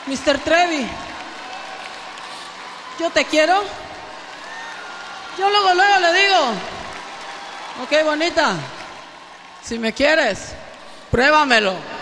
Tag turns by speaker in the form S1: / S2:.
S1: Mr. Trevi, yo te quiero. Yo luego le digo, ok, bonita, si me quieres, pruébamelo.